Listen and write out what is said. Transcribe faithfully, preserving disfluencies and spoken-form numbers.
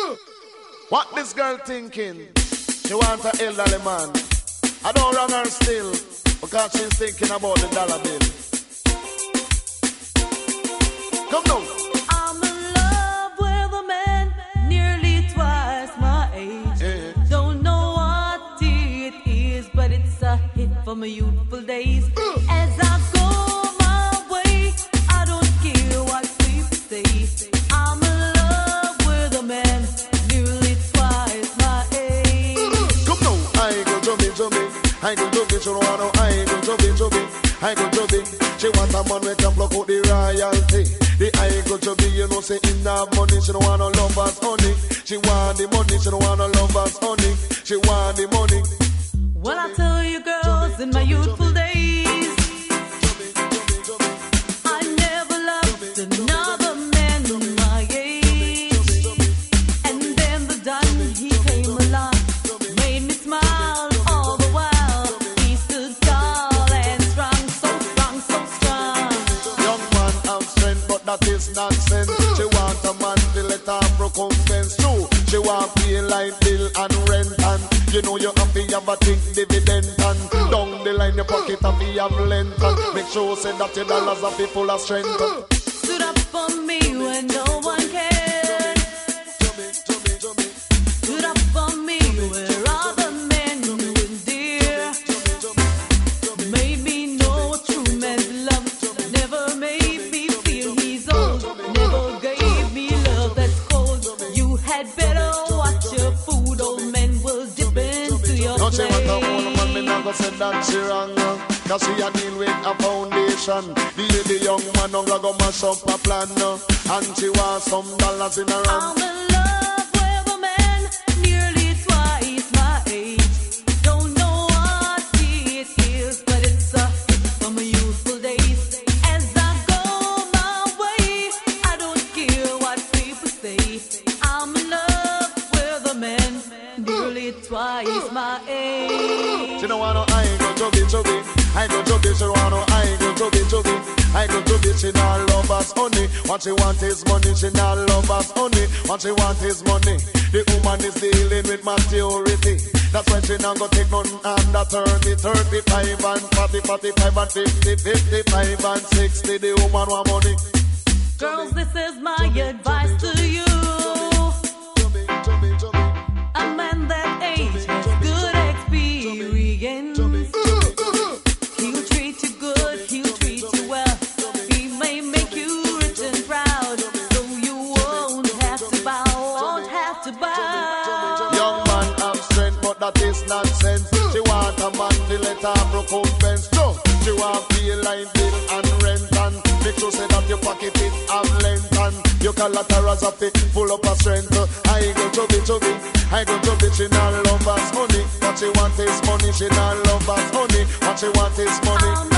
What this girl thinking? She want an elderly man. I don't wrong her still, because she's thinking about the dollar bill. Come now. I'm in love with a man nearly twice my age. Yeah. Don't know what it is, but it's a hit from my youthful days. Uh. As I go my way, I don't care what people say. I'm in love with a man nearly twice my age. Uh. Come now. I go jumping, jumping. I go jumping, so I know I go jumping, jumping. I go jumping. She want a man who can block out the royalty. The I go to be, you know, say in that money, she don't want no lovers honey. She want the money, she don't want no lovers honey. She want the money. Well, I tell you girls, in my youthful days, I never loved another man my age. And then the Don, he came along, made me smile all the while. He stood tall and strong, so strong, so strong. Young man have strength, but that is nonsense. She want a man to let her recompense too. She want pay light bill and rent, and you know you have to have a thick dividend, and down the line your pocket have to have length, and make sure say that your dollars are full of strength. Stood up for me when no one cared. Stood up for me where other men wouldn't dare. Made me know a true man's love. Never made me feel he's old. Never gave me love that's cold. You had better watch your food. Old men will dip into your no, plate. she want a old man, me not go say that she wrong, cause she a deal with a foundation. The lady young man don't go mash up a plan, and she want some dollars in her hand. I'm in love with a man nearly twice my age. Don't know what it is, but it's a hit from my youthful days. As I go my way, I don't care what people say. I'm in love with a man nearly twice my age. She don't want no I go chubby chubby. I go chubby, she want no I go chubby chubby. I go chubby, she not love us honey. What she want is money, she not love us honey. What she want is money. The woman is dealing with maturity. That's why she not go take none under thirty, thirty-five and forty, forty-five and fifty, fifty-five and sixty. The woman want money. Girls, this is my advice to you. A man that age has good experience. He'll treat you good, he'll treat you well. He may make you rich and proud, so you won't have to bow, won't have to bow. Young man have strength, but that is nonsense. She want a man to let her recompense. So she want pay line bill and rent, and make sure say that your pocket is have length, and your collaterals are fit full up of strength. I go chubby chubby, I go chubby, she not love us money. What she want is money, she not love us money. What she want is money.